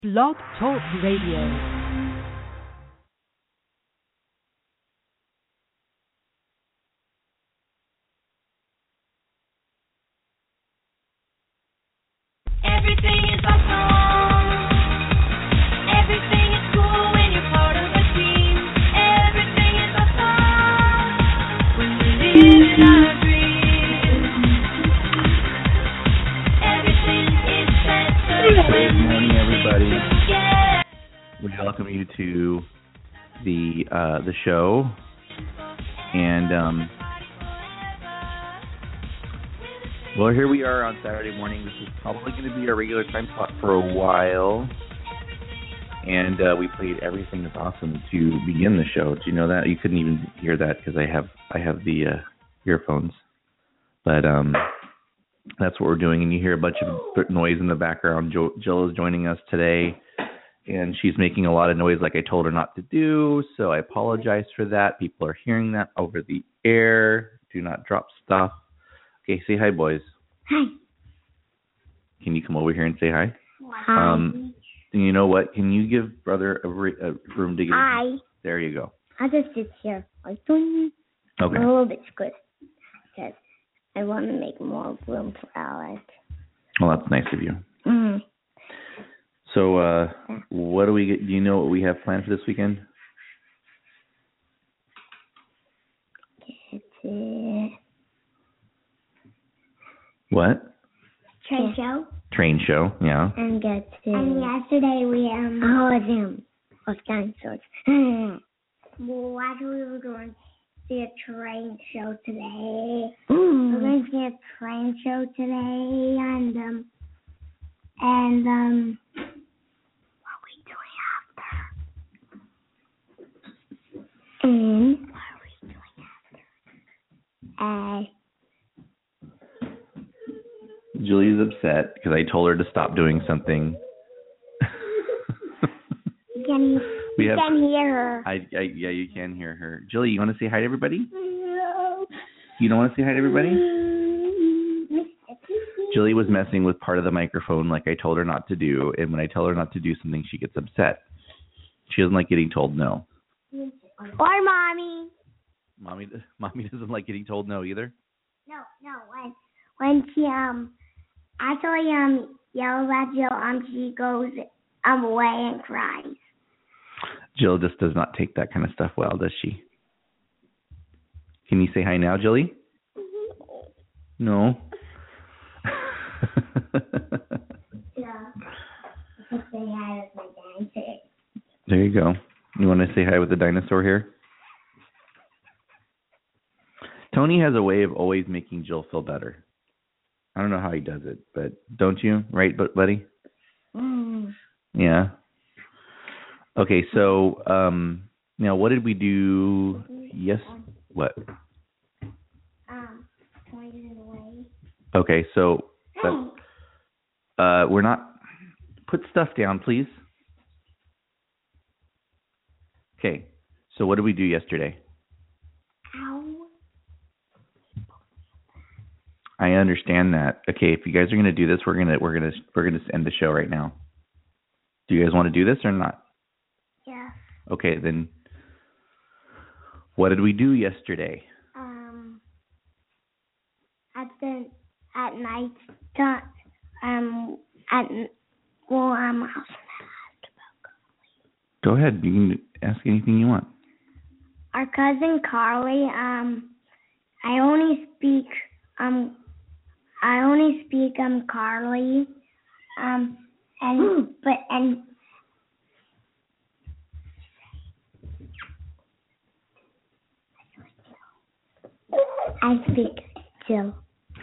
Blog Talk Radio. Everything is awesome. Everything is cool when you're part of a team. Everything is awesome when we live in our dreams. Everything is better when we morning, everybody. stick together. We welcome you to the show, and well, here we are on Saturday morning. This is probably going to be our regular time slot for a while, and we played Everything is Awesome to begin the show. Do you know that? You couldn't even hear that because I have the earphones, but that's what we're doing. And you hear a bunch of noise in the background. Jill is joining us today, and she's making a lot of noise like I told her not to do, so I apologize for that. People are hearing that over the air. Do not drop stuff. Okay, say hi, boys. Hi. Can you come over here and say hi? Hi. You know what? Can you give brother a room to get? Hi. There you go. I'll just sit here. Like, okay. Okay. A little bit squished because I want to make more room for Alex. Well, that's nice of you. Mm-hmm. So, what do we get? Do you know what we have planned for this weekend? What? Train show. Train show, yeah. And yesterday we of dinosaurs. Well, why do we going to see a train show today? We're going to see a train show today, and what are we doing after? And what are we doing after? Julie's upset because I told her to stop doing something. You can hear her. Yeah, you can hear her. Julie, you want to say hi to everybody? No. You don't want to say hi to everybody? Julie was messing with part of the microphone like I told her not to do, and when I tell her not to do something, she gets upset. She doesn't like getting told no. Or mommy. Mommy doesn't like getting told no either? No. When she actually yells at Jill, she goes away and cries. Jill just does not take that kind of stuff well, does she? Can you say hi now, Julie? No. Yeah. Say hi with my dinosaur. There you go. You want to say hi with the dinosaur here? Tony has a way of always making Jill feel better. I don't know how he does it, but don't you? Right, buddy? Yeah. Okay, so now what did we do? Yes. What? Pointed it away. Okay, so we're not. Put stuff down, please. Okay, so what did we do yesterday? I understand that. Okay, if you guys are going to do this, we're gonna end the show right now. Do you guys want to do this or not? Yeah. Okay, then. What did we do yesterday? At night time. Go ahead. You can ask anything you want. Our cousin Carly. I only speak Carly. I speak Jill.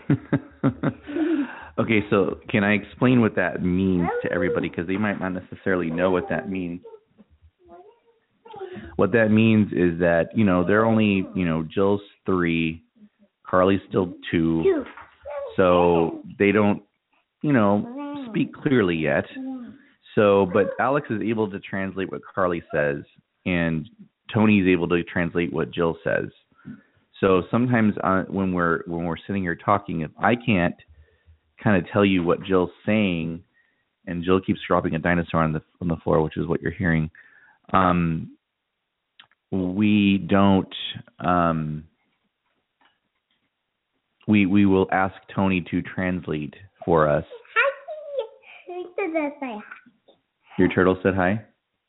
Okay, so can I explain what that means to everybody? Because they might not necessarily know what that means. What that means is that, they're only, Jill's 3, Carly's still 2. So they don't, speak clearly yet. So, but Alex is able to translate what Carly says, and Tony's able to translate what Jill says. So sometimes when we're sitting here talking, if I can't kind of tell you what Jill's saying, and Jill keeps dropping a dinosaur on the floor, which is what you're hearing. We don't. We will ask Tony to translate for us. Your turtle said hi?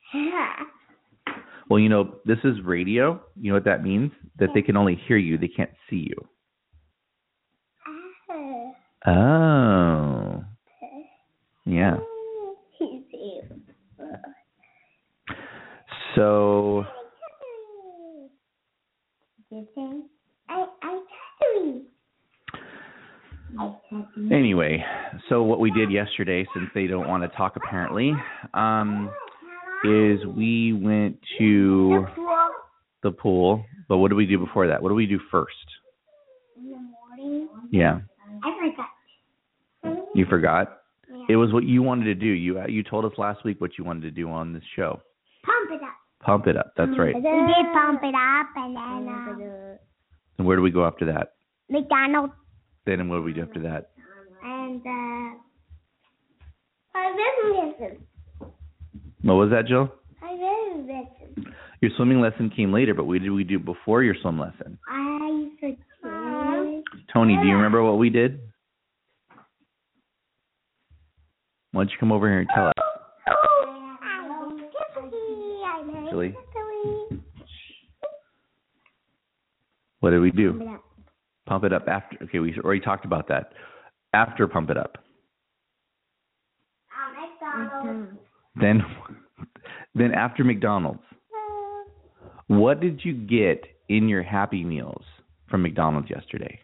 Well, this is radio. You know what that means? That they can only hear you. They can't see you. Oh. Yeah. So. Anyway, so what we did yesterday, since they don't want to talk apparently, is we went to the pool. But what did we do before that? What did we do first? In the morning. Yeah. I forgot. You forgot? Yeah. It was what you wanted to do. You told us last week what you wanted to do on this show. Pump it up. Pump it up. That's right. We did pump it up, and then And where do we go after that? McDonald's. Then what do we do after that? And swimming lesson. What was that, Jill? Swimming lesson. Your swimming lesson came later, but what did we do before your swim lesson? I forget. Tony, do you remember what we did? Why don't you come over here and tell us? Julie? What did we do? Pump it up after. Okay, we already talked about that. After pump it up. Then after McDonald's. What did you get in your Happy Meals from McDonald's yesterday?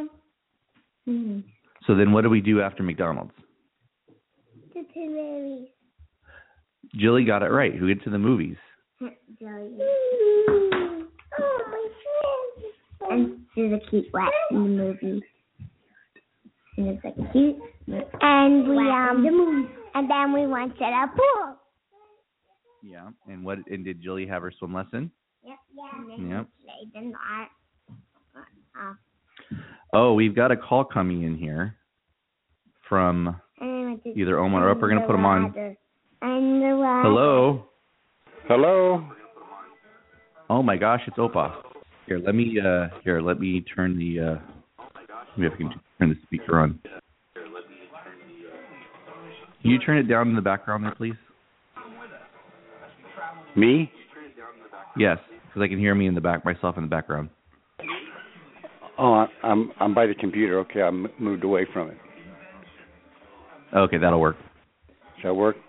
So then what do we do after McDonald's? To the movies. Jilly got it right. Who gets to the movies? Jilly. Oh, my friend. And she's a cute wet in the movie. And it's like cute. And we and then we went to the pool. Yeah. And did Jilly have her swim lesson? Yep. Yep. They did not. Oh, we've got a call coming in here from either Omar or we're going to put him on. Hello? Hello? Oh my gosh, it's Opa. Here, let me turn the maybe I can turn the speaker on. Can you turn it down in the background there, please? Me? Yes, because I can hear myself in the background. Oh, I'm by the computer. Okay, I moved away from it. Okay, that'll work. Does that work?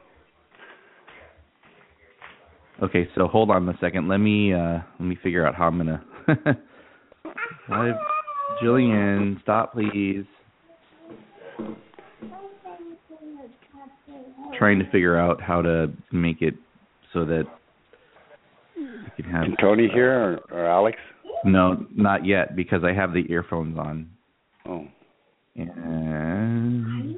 Okay, so hold on a second. Let me figure out how I'm gonna. Jillian, stop, please. Trying to figure out how to make it so that we can have. Is Tony here or Alex? No, not yet, because I have the earphones on. Oh. And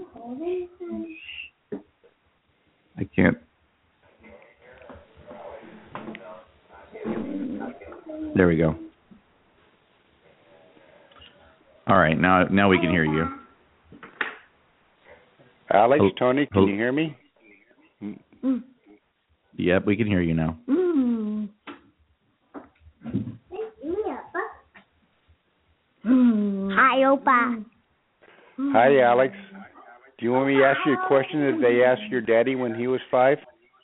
I can't. There we go. All right, now we can hear you. Alex, Tony, can you hear me? Yep, we can hear you now. Hi, Opa. Hi, Alex. Do you want me to ask you a question that they asked your daddy when he was 5?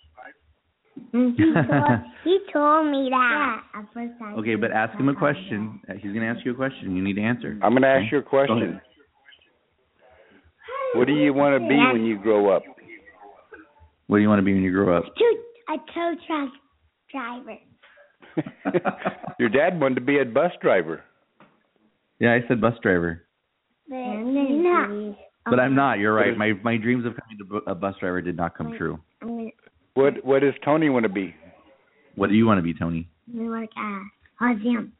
He told me that. Yeah, okay, but ask him a question. He's going to ask you a question. You need to answer. I'm going to ask you a question. What do you want to be when you grow up? What do you want to be when you grow up? A tow truck driver. Your dad wanted to be a bus driver. Yeah, I said bus driver. But I'm not. You're right. My dreams of becoming a bus driver did not come true. What does Tony want to be? What do you want to be, Tony? We work at museum.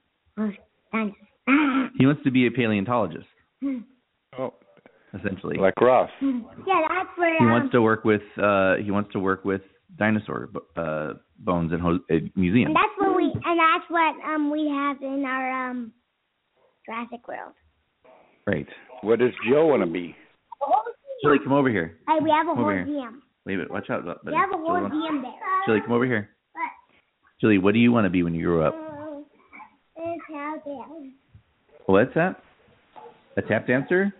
He wants to be a paleontologist. Oh, essentially. Like Ross. Yeah, that's where he wants to work with. He wants to work with dinosaur bones in museums. And that's what we have in our Jurassic World. Right. What does Joe want to be? Julie, come over here. Hey, we have a museum. Wait a minute, watch out. Buddy. Yeah, but Julie, we'll be in there. Julie, come over here. Julie, what do you want to be when you grow up? What's that? A tap dancer?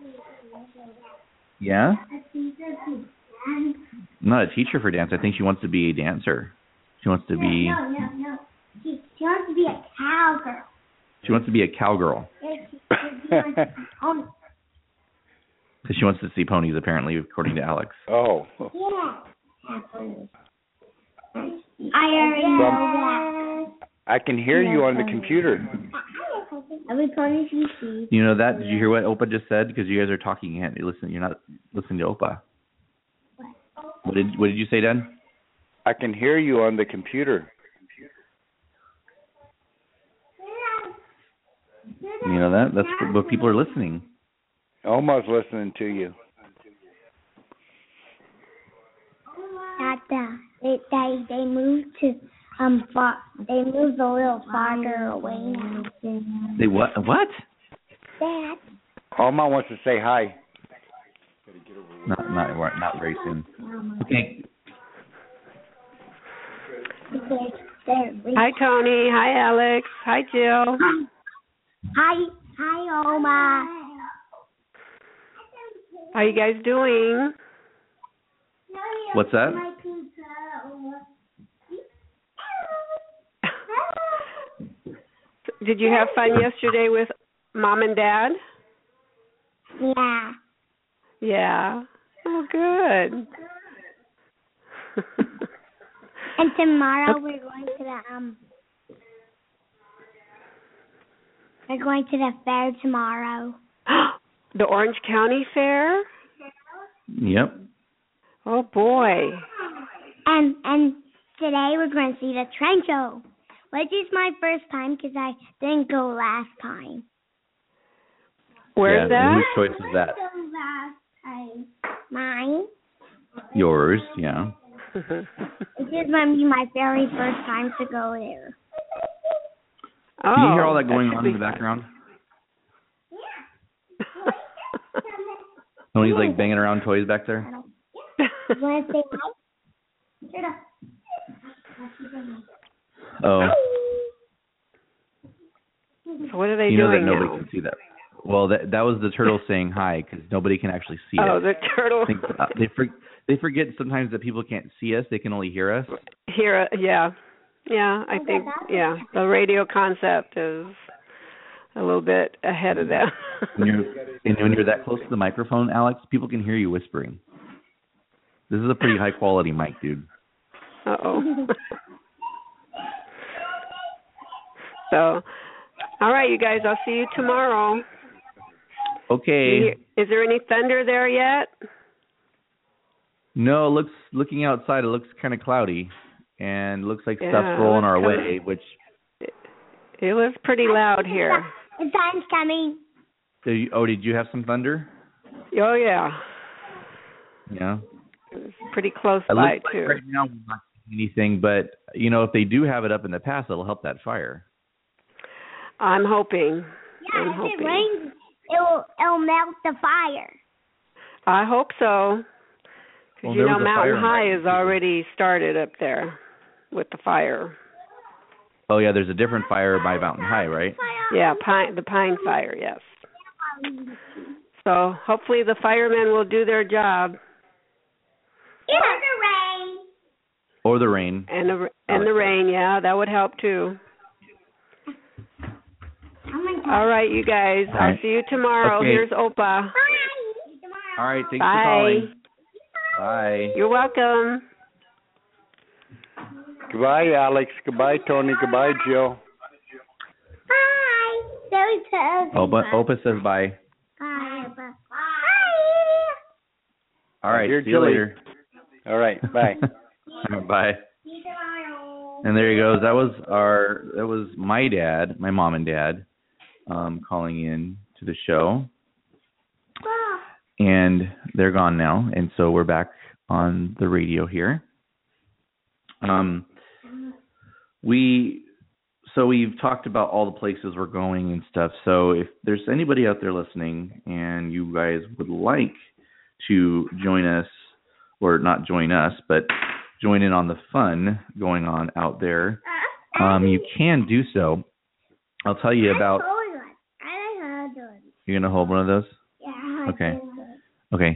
Yeah? I'm not a teacher for dance. I think she wants to be a dancer. She wants to be... No. She wants to be a cowgirl. She wants to be a cowgirl. Because she wants to see ponies, apparently, according to Alex. Oh. Yeah. I already know that. I can hear you on the computer. Every pony you see. You know that? Did you hear what Opa just said? Because you guys are talking. You're not listening to Opa. What did you say, Dad? I can hear you on the computer. You know that? That's what people are listening. Almost listening to you. They moved to they moved a little farther away now. They what? What? Dad. Alma wants to say hi. Not very soon. Okay. Hi, Tony. Hi, Alex. Hi, Jill. Hi, Oma. How you guys doing? What's that? Did you have fun yesterday with Mom and Dad? Yeah. Yeah. Oh, good. And tomorrow we're going to the fair tomorrow. The Orange County Fair? Yep. Oh, boy. And today we're going to see the train show, which is my first time because I didn't go last time. Where's that? Whose choice is that? Mine. Yours, yeah. This is going to be my very first time to go there. Oh, can you hear all that going on in the background? Tony's like banging around toys back there. You want to say hi? Shut up. Oh. So what are they you know doing that nobody now? can see that. Well, that was the turtle saying hi because nobody can actually see it. Oh, the turtle. They forget sometimes that people can't see us; they can only hear us. Yeah. I think the radio concept is a little bit ahead of that. when you're that close to the microphone, Alex, people can hear you whispering. This is a pretty high quality mic, dude. Uh-oh. So, all right, you guys, I'll see you tomorrow. Okay. Is there any thunder there yet? No, looking outside, it looks kind of cloudy, and looks like stuff's rolling our way, which... It was pretty loud here. The sun's coming. Did you have some thunder? Oh, yeah. Yeah. It's pretty close It by, looks like too. right now we're not seeing anything, but, if they do have it up in the past, it'll help that fire. I'm hoping. Yeah, if it rains, it'll melt the fire. I hope so. Because, Mountain High has already started up there with the fire. Oh, yeah, there's a different fire by Mountain High, right? Yeah, the pine fire, yes. So hopefully the firemen will do their job. Or the rain. And the rain, yeah, that would help too. All right, you guys. All right. I'll see you tomorrow. Okay. Here's Opa. All right, thanks Bye. for calling. Bye. You're welcome. Goodbye, Alex. Goodbye, Tony. Goodbye, Jill. Hi. Opa says bye. Bye. Bye. All right, Here's see you Julie. later. All right, bye. Bye. And there you goes. That was my dad, my mom and dad, calling in to the show. And they're gone now, and so we're back on the radio here. We've talked about all the places we're going and stuff. So if there's anybody out there listening and you guys would like to join us or not join us, but join in on the fun going on out there, you can do so. I'll tell you about. You're gonna hold one of those? Yeah. Okay. Okay.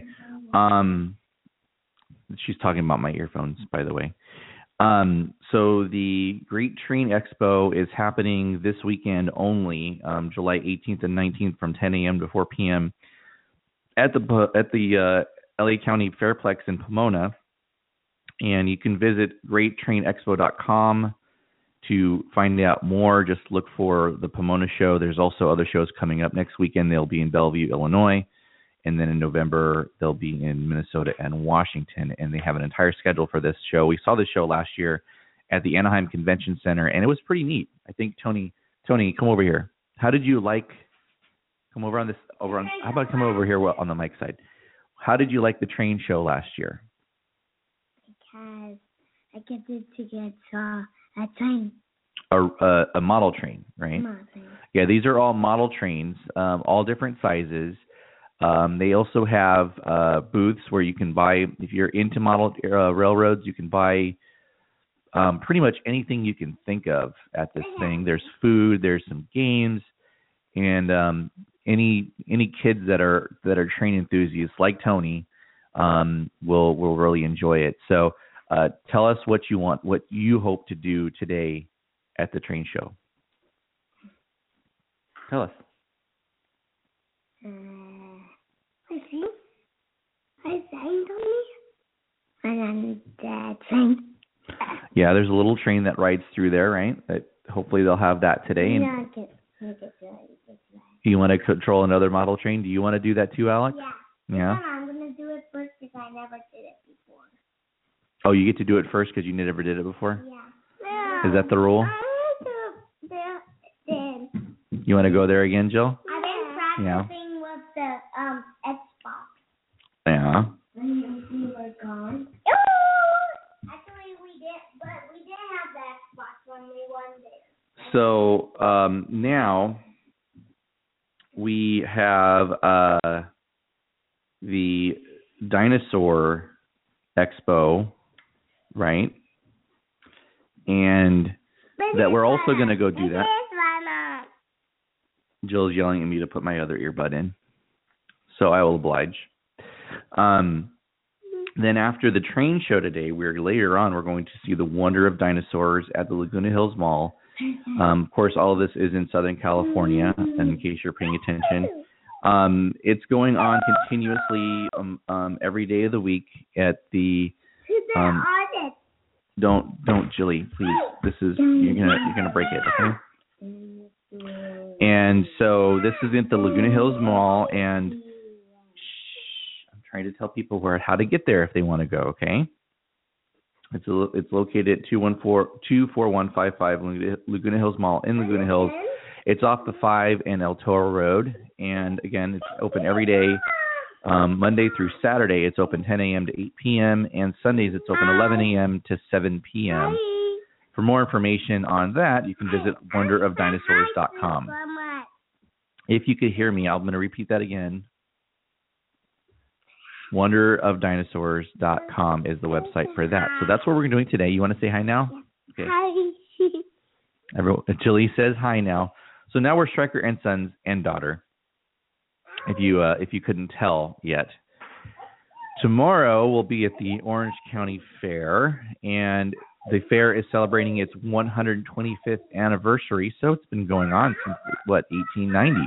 She's talking about my earphones, by the way. So the Great Train Expo is happening this weekend only, July 18th and 19th from 10 a.m. to 4 p.m. at the LA County Fairplex in Pomona, and you can visit greattrainexpo.com to find out more. Just look for the Pomona show. There's also other shows coming up next weekend. They'll be in Bellevue, Illinois. And then in November, they'll be in Minnesota and Washington, and they have an entire schedule for this show. We saw this show last year at the Anaheim Convention Center, and it was pretty neat. I think, Tony, come over here. How did you like, how about come over here on the mic side? How did you like the train show last year? Because I get to get a train. A model train, right? Model train. Yeah, these are all model trains, all different sizes. They also have booths where you can buy, if you're into model railroads, you can buy pretty much anything you can think of at this thing. There's food, there's some games, and any kids that are train enthusiasts like Tony will really enjoy it. So tell us what you want, what you hope to do today at the train show. Tell us. I sang, Tony. And then Dad sang. Yeah, there's a little train that rides through there, right? That hopefully they'll have that today. Yeah, you want to control another model train? Do you want to do that too, Alex? Yeah. I'm going to do it first because I never did it before. Oh, you get to do it first because you never did it before? Yeah. Is that the rule? I want to do it. You want to go there again, Jill? I've been practicing with the Xbox. Yeah. You were gone. Actually, we didn't have the Xbox when we were there. So now we have the Dinosaur Expo, right? And that we're also going to go do that. Jill's yelling at me to put my other earbud in, so I will oblige. Then after the train show today, we're going to see the Wonder of Dinosaurs at the Laguna Hills Mall. Of course, all of this is in Southern California, in case you're paying attention. It's going on continuously every day of the week at the. Don't, Jilly, please. This is you're gonna break it, okay? And so this is at the Laguna Hills Mall, and I'm trying to tell people how to get there if they want to go. Okay, it's located at 24155 Laguna Hills Mall in Laguna Hills. It's off the 5 and El Toro Road, and again, it's open every day, Monday through Saturday. It's open 10 a.m. to 8 p.m. and Sundays it's open 11 a.m. to 7 p.m. For more information on that, you can visit wonderofdinosaurs.com. If you could hear me, I'm going to repeat that again. Wonderofdinosaurs.com is the website for that. So that's what we're doing today. You want to say hi now? Okay. Hi. Everyone, Jilly says hi now. So now we're Stryker and Sons and daughter. If you couldn't tell yet. Tomorrow we'll be at the Orange County Fair, and the fair is celebrating its 125th anniversary, so it's been going on since, 1890.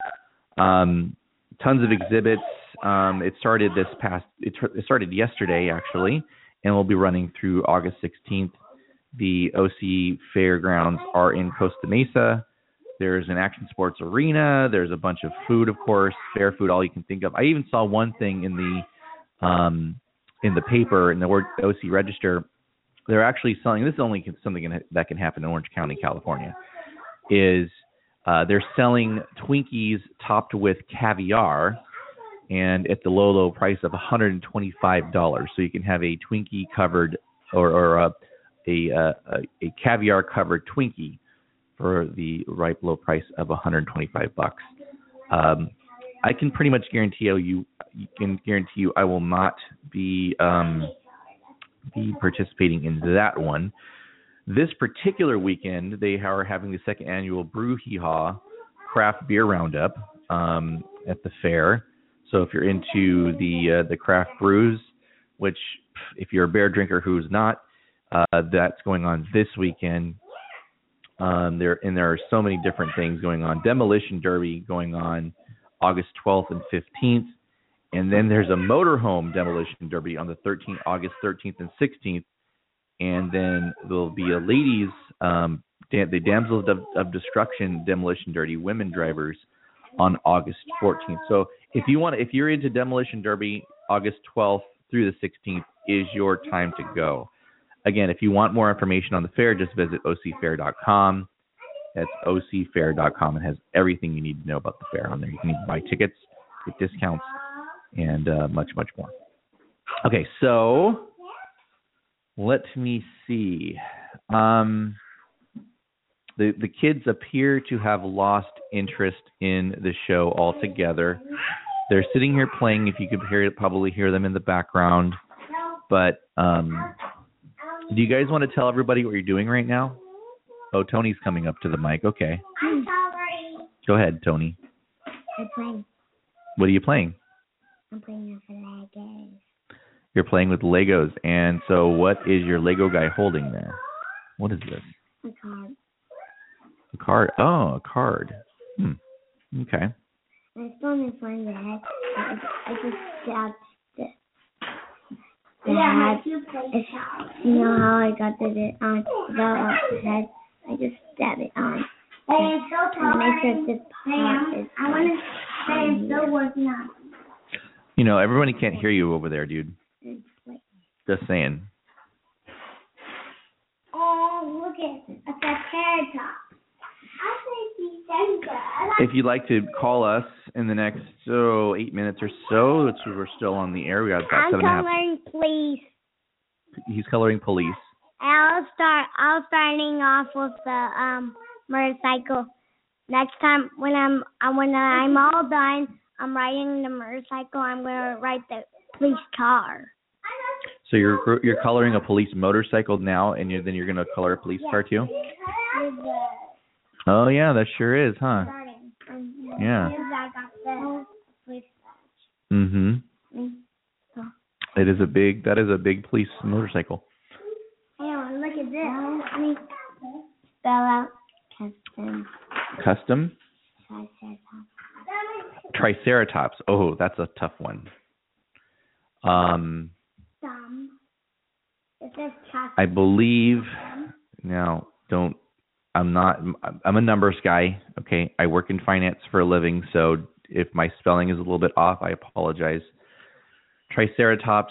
Tons of exhibits. It started yesterday, actually, and will be running through August 16th. The OC Fairgrounds are in Costa Mesa. There's an action sports arena. There's a bunch of food, of course, fair food, all you can think of. I even saw one thing in the paper, in the OC Register. They're actually selling, this is only something that can happen in Orange County, California, is they're selling Twinkies topped with caviar, and at the low price of $125. So you can have a Twinkie covered or a caviar covered Twinkie for the right low price of $125. I I can pretty much guarantee you I will not be participating in that one. This particular weekend, they are having the second annual Brew Hee Haw Craft Beer Roundup at the fair. So if you're into the craft brews, which if you're a beer drinker who's not, that's going on this weekend. There are so many different things going on. Demolition Derby going on August 12th and 15th. And then there's a motorhome demolition derby on the August 13th and 16th. And then there'll be a ladies, the Damsels of Destruction demolition derby, women drivers, on August 14th. So if you're into demolition derby, August 12th through the 16th is your time to go. Again, if you want more information on the fair, just visit ocfair.com. That's ocfair.com. It has everything you need to know about the fair on there. You can even buy tickets, get discounts, and much, much more. Okay, so let me see. The kids appear to have lost interest in the show altogether. They're sitting here playing. If you could probably hear them in the background. But do you guys want to tell everybody what you're doing right now? Oh, Tony's coming up to the mic. Okay. I'm sorry. Go ahead, Tony. I'm playing. What are you playing? I'm playing with Legos. You're playing with Legos. And so what is your Lego guy holding there? What is this? A card. A card. Oh, a card. Okay. I still didn't find the head. I just stabbed the head. You know how I got the head? I just stabbed it on. And make sure the part is I want to say I'm still working on it. You know, everybody can't hear you over there, dude. Just saying. Oh, look at it. It's a Triceratops. If you'd like to call us in the next 8 minutes or so, we're still on the air. We got about 7.5. I'm coloring police. He's coloring police. I'll starting off with the motorcycle. Next time when I'm all done, I'm riding the motorcycle. I'm gonna ride the police car. So you're coloring a police motorcycle now, and then you're gonna color a police car too. Oh yeah, that sure is, huh? Yeah. Mhm. That is a big police motorcycle. Hey, look at this. Let me spell out custom. Custom? Triceratops. Oh, that's a tough one. It says custom. I believe. Now, I'm a numbers guy. Okay, I work in finance for a living, so if my spelling is a little bit off, I apologize. Triceratops,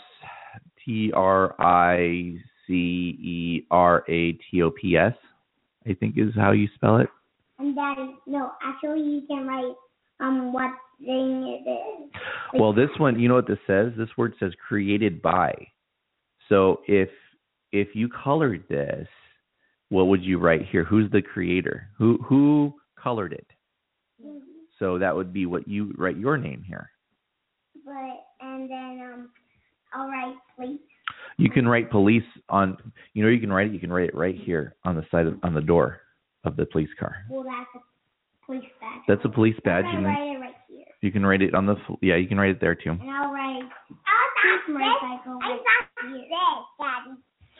Triceratops, I think is how you spell it. And Daddy, no, actually you can write what thing it is. Well, this one, you know what this says? This word says created by. So if you colored this, what would you write here? Who's the creator? Who colored it? Mm-hmm. So that would be what you write your name here. And then I'll write police. You can write police on. You can write it right here on the side on the door of the police car. Well, that's a police badge. That's a police badge. I'm gonna write it right here. You can write it on the. Yeah, you can write it there too. And I'll write police motorcycle right here. Daddy.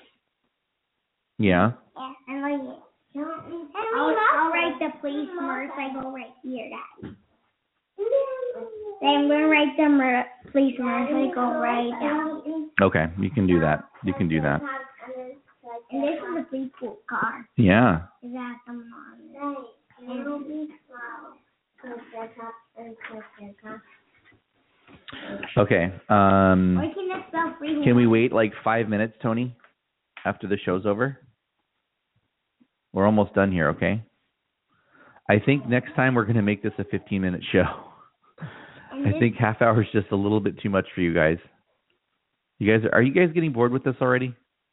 Yeah. Yeah, and like I'll write the police motorcycle right here, Daddy. Then I'm going to write the police motorcycle right down. Okay, you can do that. You can do that. And this is a pretty cool car. Yeah. Is that the mom? Okay. Can we wait like 5 minutes, Tony, after the show's over? We're almost done here, okay? I think next time we're going to make this a 15-minute show. I think half hour is just a little bit too much for you guys. Are you guys getting bored with this already?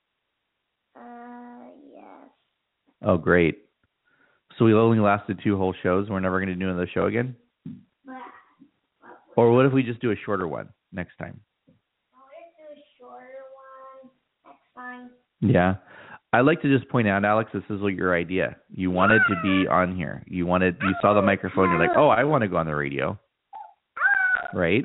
Yes. Oh, great. So we only lasted 2 whole shows. We're never going to do another show again? Or what if we just do a shorter one next time? Let's do a shorter one. That's fine. Yeah. I'd like to just point out, Alex, this is your idea. You wanted to be on here. You saw the microphone. You're like, oh, I want to go on the radio. Right?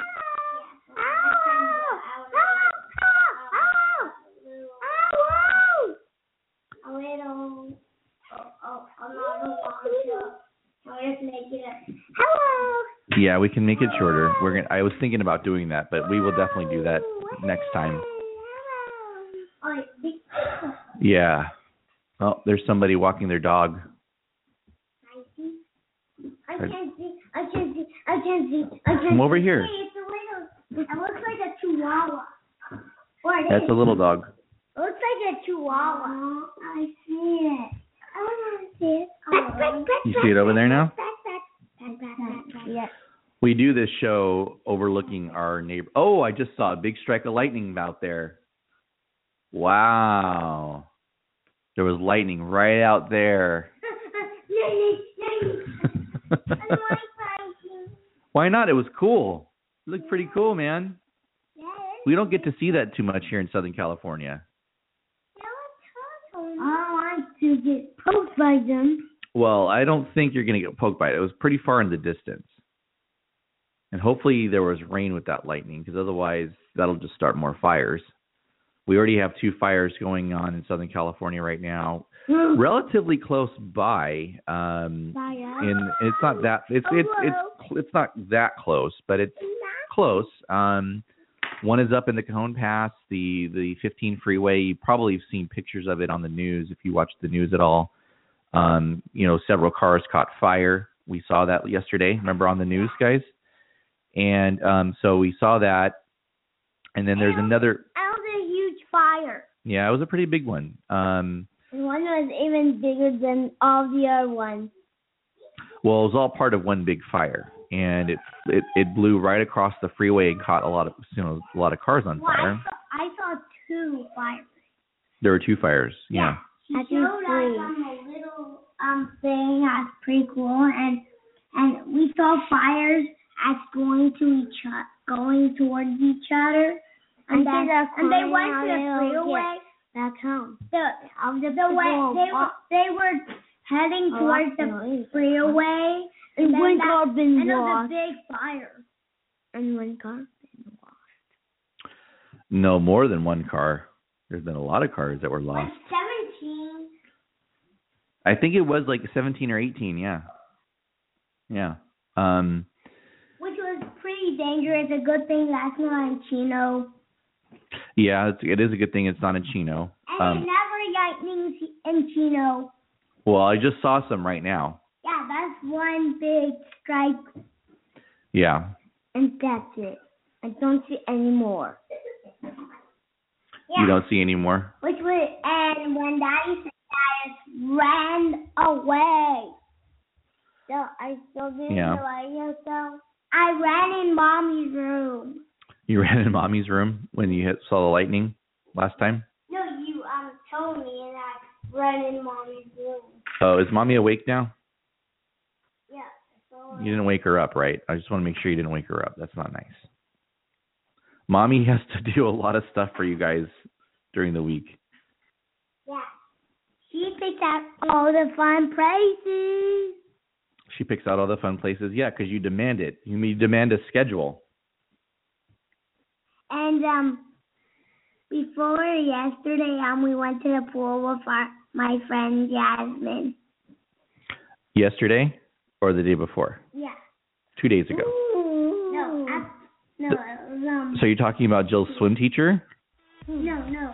Yeah, we can make it shorter. I was thinking about doing that, but we will definitely do that next time. Yeah. Oh, there's somebody walking their dog. I can't see. Come over here. It looks like a chihuahua. That's a little dog. It looks like a chihuahua. I see it. I want to see it. You see it over there now? Yes. We do this show overlooking our neighbor. Oh, I just saw a big strike of lightning out there. Wow. There was lightning right out there. Why not? It was cool. It looked pretty cool, man. We don't get to see that too much here in Southern California. I want to get poked by them. Well, I don't think you're going to get poked by it. It was pretty far in the distance. And hopefully there was rain with that lightning, because otherwise that'll just start more fires. We already have 2 fires going on in Southern California right now, relatively close by. And it's not that it's not that close, but it's close. One is up in the Cajon Pass, the 15 freeway. You probably have seen pictures of it on the news if you watch the news at all. Several cars caught fire. We saw that yesterday. Remember on the news, guys? And so we saw that. And then there's another. That was a huge fire. Yeah, it was a pretty big one. And one was even bigger than all the other ones. Well, it was all part of one big fire, and it blew right across the freeway and caught a lot of cars on fire. I saw 2 fires. There were 2 fires. Yeah. She showed us on a little thing. That's pretty cool, and we saw fires as going towards each other, and they went to the freeway. Back home. They were heading towards the freeway, and one car been lost. And it was a big fire. And one car been lost. No, more than one car. There's been a lot of cars that were lost. 17. I think it was like 17 or 18. Yeah. Yeah. Which was pretty dangerous. A good thing that's not in Chino. Yeah, it is a good thing it's not in Chino. And it never lightnings in Chino. Well, I just saw some right now. Yeah, that's one big strike. Yeah. And that's it. I don't see any more. Yeah. You don't see any more? And when Daddy said that, it ran away. So I still didn't know so I ran in Mommy's room. You ran in Mommy's room when you saw the lightning last time? No, you told me, and I ran in Mommy's room. Oh, is Mommy awake now? Yeah. You didn't wake her up, right? I just want to make sure you didn't wake her up. That's not nice. Mommy has to do a lot of stuff for you guys during the week. Yeah. She picked out all the fun places. She picks out all the fun places. Yeah, because you demand it. You demand a schedule. And before yesterday, we went to the pool with my friend Jasmine. Yesterday or the day before? Yeah. 2 days ago. No, it was, So you're talking about Jill's swim teacher? No.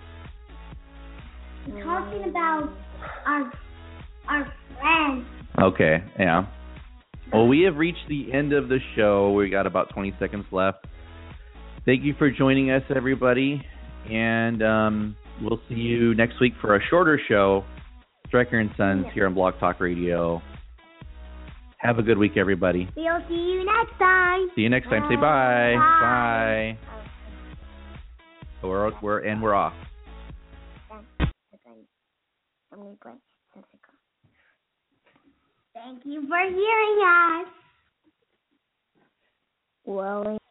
I'm talking about our friends. Okay, yeah. Well, we have reached the end of the show. We got about 20 seconds left. Thank you for joining us, everybody. And we'll see you next week for a shorter show, Stryker and Sons, here on Blog Talk Radio. Have a good week, everybody. We'll see you next time. See you next time. Say bye. Bye. We're off. Thank you for hearing us. William